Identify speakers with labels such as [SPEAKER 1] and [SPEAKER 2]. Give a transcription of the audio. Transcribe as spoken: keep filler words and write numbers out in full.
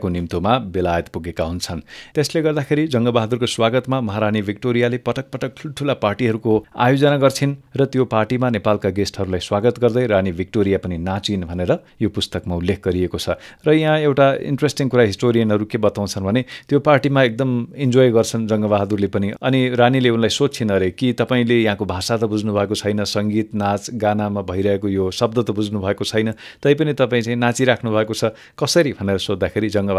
[SPEAKER 1] को निम्तोमा बेलायत पुगेका हुन्छन्। त्यसले गर्दाखेरि जङ्गबहादुरको स्वागतमा महारानी भिक्टोरियाले पटक पटक ठुल्ठुला पार्टीहरूको आयोजना गर्छिन् र त्यो पार्टीमा नेपालका गेस्टहरूलाई स्वागत गर्दै रानी भिक्टोरिया पनि नाचिन् भनेर यो पुस्तकमा उल्लेख गरिएको छ। र यहाँ एउटा इन्ट्रेस्टिङ कुरा हिस्टोरियनहरू के बताउँछन् भने त्यो पार्टीमा एकदम इन्जोय गर्छन् जङ्गबहादुरले पनि। अनि रानीले उनलाई सोध्छिन्, अरे कि तपाईँले यहाँको भाषा त बुझ्नु भएको छैन, सङ्गीत नाच गानामा भइरहेको यो शब्द त बुझ्नु भएको छैन, तैपनि तपाईँ चाहिँ नाचिराख्नु भएको छ कसरी भनेर सोद्धाखेरि जङ्ग